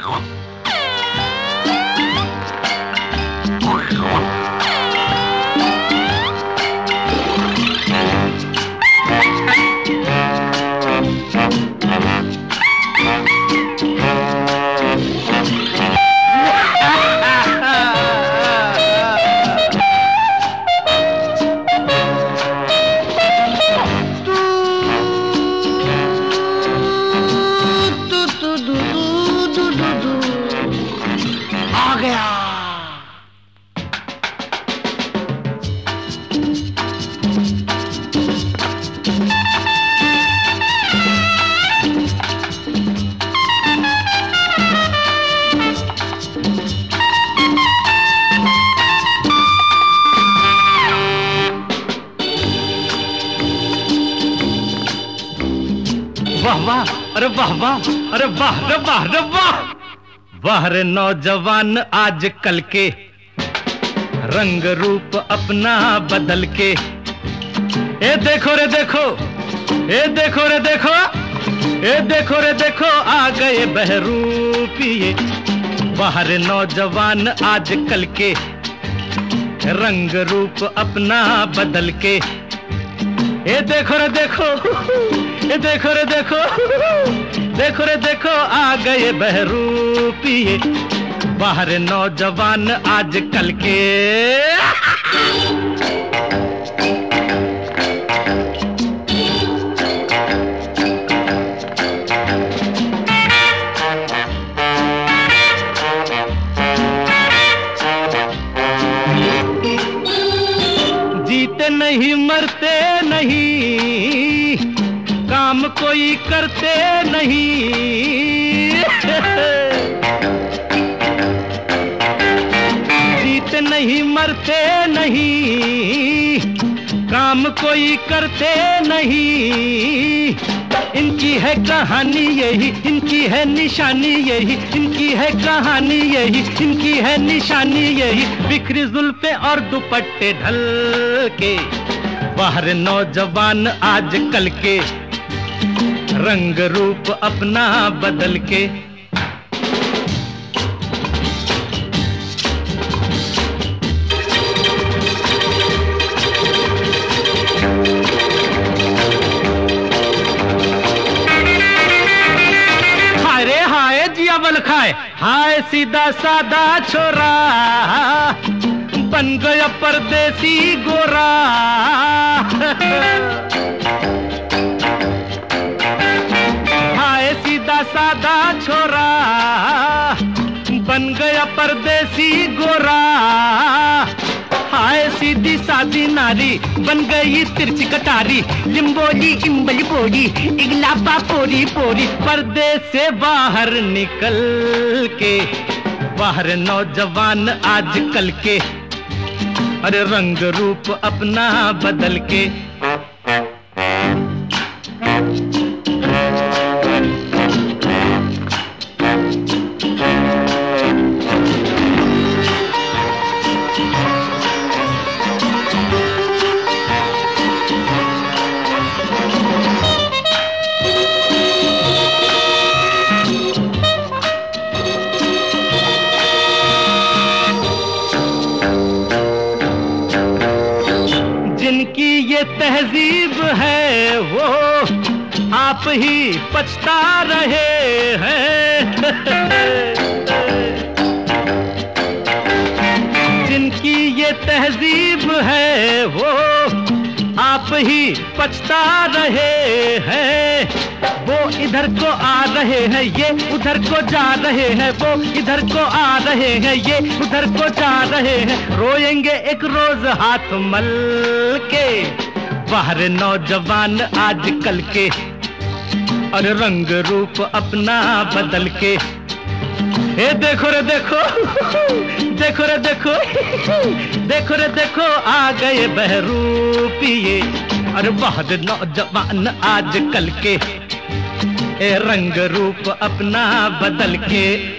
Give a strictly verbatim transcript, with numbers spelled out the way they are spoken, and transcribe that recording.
वाह वाह, अरे वाह वाह, अरे वाह रे वाह रे वाह। वाह रे नौजवान आज कल के, रंग रूप अपना बदल के। ए देखो रे देखो, ए देखो रे देखो, ए देखो रे देखो, आ गए बहरूपिये। वाह रे नौजवान आज कल के, रंग रूप अपना बदल के। ए देखो रे देखो, ए देखो रे देखो, देखो रे देखो, आ गए बहरूपिये। वाह रे नौजवान आज कल के। जीते नहीं मरते नहीं, काम कोई करते नहीं। जीते नहीं मरते नहीं, काम कोई करते नहीं। इनकी है कहानी यही, इनकी है निशानी यही, इनकी है कहानी यही, इनकी है निशानी यही। बिखरी जुल्फे और दुपट्टे ढल के। वाह रे नौजवान आज कल के, रंग रूप अपना बदल के। हाय रे हाय जिया बल खाए, हाय सीधा सादा छोरा, बन गया परदेसी गोरा। हाय सीधा सादा छोरा, बन गया परदेसी गोरा। हाय सीधी सादी नारी, बन गई तिरछी कटारी। लिम्बोली इम्बली बोली, इगलाबा पोरी पोरी। पर्दे से बाहर निकल के, बाहर नौजवान आज कल के, अरे रंग रूप अपना बदल के। जिनकी ये तहजीब है वो आप ही पछता रहे हैं। जिनकी ये तहजीब है वो आप ही पछता रहे हैं। वो इधर को आ रहे हैं, ये उधर को जा रहे हैं। वो इधर को आ रहे हैं, ये उधर को जा रहे हैं। रोएंगे एक रोज हाथ मल के। वाह रे नौजवान आज कल के, और रंग रूप अपना बदल के। ए देखो रे देखो, देखो रे देखो, देखो रे देखो, आ गए बहरूपिये। और वाह रे नौजवान आज कल के, ए रंग रूप अपना बदल के।